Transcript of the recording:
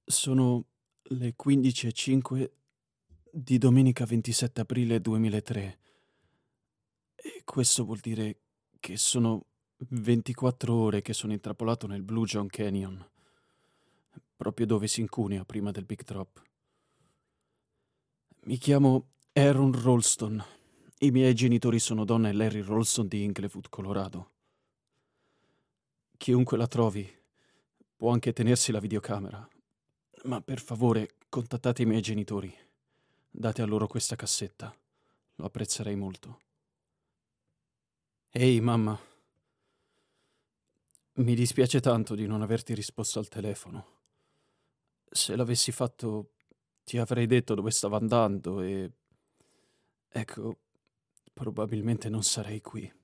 Sono le 15:05 di domenica 27 aprile 2003 e questo vuol dire che sono 24 ore che sono intrappolato nel Blue John Canyon, proprio dove si incunia prima del Big Drop. Mi chiamo Aaron Ralston. I miei genitori sono Donna e Larry Ralston di Inglewood, Colorado. Chiunque la trovi può anche tenersi la videocamera, ma per favore contattate i miei genitori. Date a loro questa cassetta. Lo apprezzerei molto. Ehi, mamma. Mi dispiace tanto di non averti risposto al telefono. Se l'avessi fatto, ti avrei detto dove stavo andando e... ecco, probabilmente non sarei qui.